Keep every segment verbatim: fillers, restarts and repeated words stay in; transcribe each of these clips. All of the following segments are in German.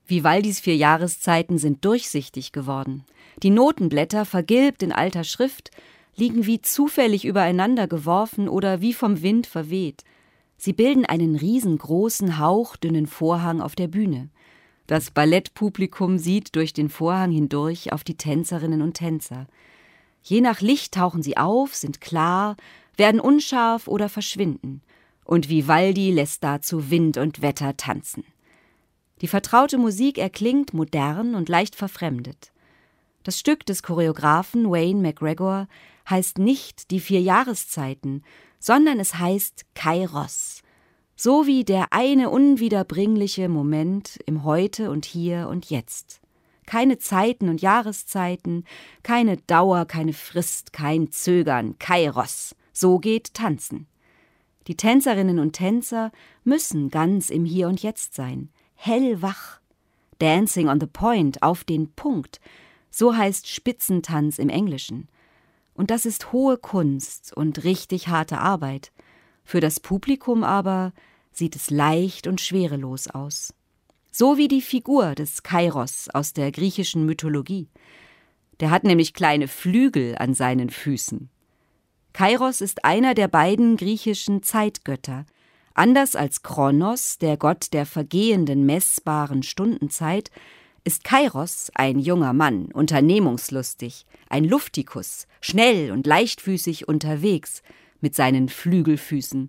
Vivaldis vier Jahreszeiten sind durchsichtig geworden. Die Notenblätter, vergilbt in alter Schrift, liegen wie zufällig übereinander geworfen oder wie vom Wind verweht. Sie bilden einen riesengroßen, hauchdünnen Vorhang auf der Bühne. Das Ballettpublikum sieht durch den Vorhang hindurch auf die Tänzerinnen und Tänzer. Je nach Licht tauchen sie auf, sind klar, werden unscharf oder verschwinden. Und Vivaldi lässt dazu Wind und Wetter tanzen. Die vertraute Musik erklingt modern und leicht verfremdet. Das Stück des Choreografen Wayne McGregor heißt nicht die vier Jahreszeiten, sondern es heißt Kairos. So wie der eine unwiederbringliche Moment im Heute und Hier und Jetzt. Keine Zeiten und Jahreszeiten, keine Dauer, keine Frist, kein Zögern, Kairos. So geht Tanzen. Die Tänzerinnen und Tänzer müssen ganz im Hier und Jetzt sein. Hellwach. Dancing on the Point, auf den Punkt. So heißt Spitzentanz im Englischen. Und das ist hohe Kunst und richtig harte Arbeit. Für das Publikum aber sieht es leicht und schwerelos aus. So wie die Figur des Kairos aus der griechischen Mythologie. Der hat nämlich kleine Flügel an seinen Füßen. Kairos ist einer der beiden griechischen Zeitgötter. Anders als Kronos, der Gott der vergehenden, messbaren Stundenzeit, ist Kairos ein junger Mann, unternehmungslustig, ein Luftikus, schnell und leichtfüßig unterwegs mit seinen Flügelfüßen.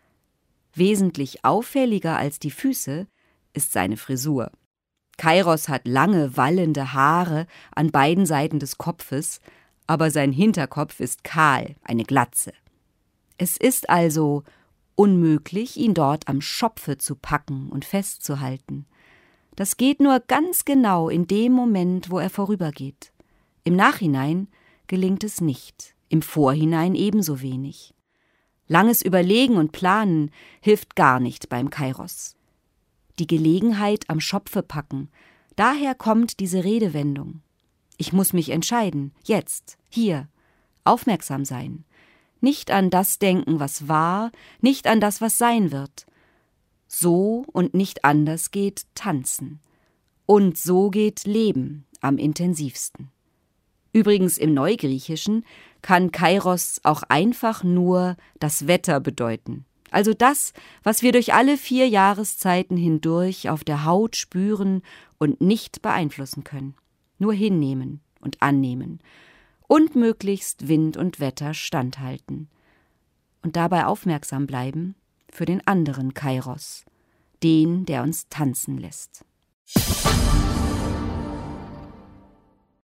Wesentlich auffälliger als die Füße ist seine Frisur. Kairos hat lange, wallende Haare an beiden Seiten des Kopfes, aber sein Hinterkopf ist kahl, eine Glatze. Es ist also unmöglich, ihn dort am Schopfe zu packen und festzuhalten. Das geht nur ganz genau in dem Moment, wo er vorübergeht. Im Nachhinein gelingt es nicht, im Vorhinein ebenso wenig. Langes Überlegen und Planen hilft gar nicht beim Kairos. Die Gelegenheit am Schopfe packen, daher kommt diese Redewendung. Ich muss mich entscheiden, jetzt, hier, aufmerksam sein. Nicht an das denken, was war, nicht an das, was sein wird. So und nicht anders geht Tanzen. Und so geht Leben am intensivsten. Übrigens im Neugriechischen kann Kairos auch einfach nur das Wetter bedeuten. Also das, was wir durch alle vier Jahreszeiten hindurch auf der Haut spüren und nicht beeinflussen können. Nur hinnehmen und annehmen. Und möglichst Wind und Wetter standhalten. Und dabei aufmerksam bleiben für den anderen Kairos, den, der uns tanzen lässt.